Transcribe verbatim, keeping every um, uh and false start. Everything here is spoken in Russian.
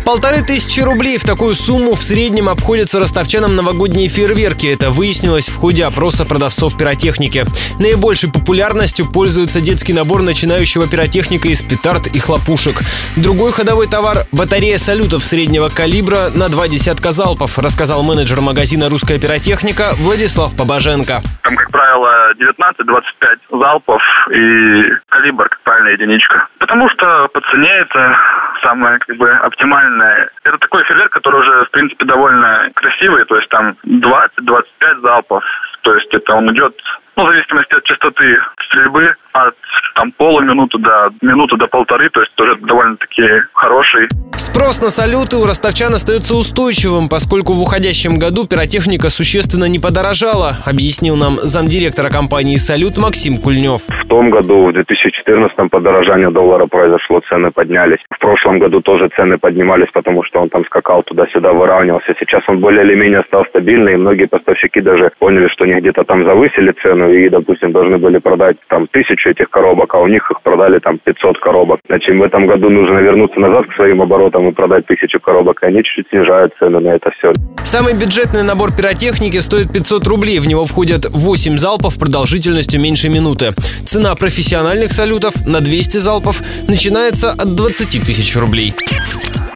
Полторы тысячи рублей. В такую сумму в среднем обходятся ростовчанам новогодние фейерверки. Это выяснилось в ходе опроса продавцов пиротехники. Наибольшей популярностью пользуется детский набор начинающего пиротехника из петард и хлопушек. Другой ходовой товар – батарея салютов среднего калибра на два десятка залпов, рассказал менеджер магазина «Русская пиротехника» Владислав Побоженко. Там, как правило, девятнадцать-двадцать пять залпов и калибр, как правильная единичка. Потому что по цене это самое как бы оптимальное. Это такой фейерверк, который уже, в принципе, довольно красивый, то есть там двадцать-двадцать пять залпов. То есть это он идет, ну, в зависимости от частоты стрельбы, от там полуминуты до минуты до полторы, то есть тоже довольно-таки хороший. Спрос на салюты у ростовчан остается устойчивым, поскольку в уходящем году пиротехника существенно не подорожала, объяснил нам замдиректора компании «Салют» Максим Кульнев. В том году, в две тысячи четырнадцатом, подорожание доллара произошло, цены поднялись. В прошлом году тоже цены поднимались, потому что он там скакал туда-сюда, выравнивался. Сейчас он более или менее стал стабильный, и многие поставщики даже поняли, что они где-то там завысили цену и, допустим, должны были продать там тысячу этих коробок, а у них их продали там пятьсот коробок. Значит, в этом году нужно вернуться назад к своим оборотам и продать тысячу коробок, и они чуть-чуть снижают цены на это все. Самый бюджетный набор пиротехники стоит пятьсот рублей. В него входят восемь залпов продолжительностью меньше минуты. Цена профессиональных салютов на двести залпов начинается от двадцати тысяч рублей.